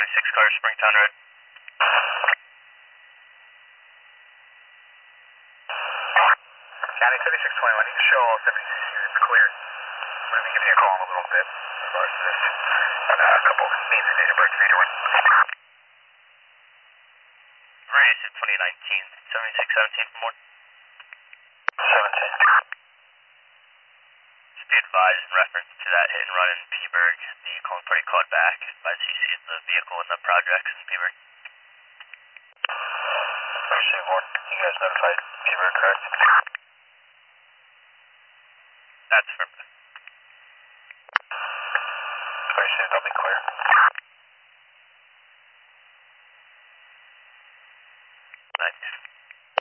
26 car, Springtown Road. County 3621, you can show all 76 units clear. We're going to be giving you a call in a little bit in regards to this. And a couple names and date of birth for you to win. Race at 2019, 7617 for more. 17. Just be advised in reference to that hit and run in Peaburg, the calling party called back. Advise you see the vehicle in the projects in Peaburg. Appreciate Warren. You guys notified Peaburg, correct? That's for me. Appreciate it. I'll be clear. Nice.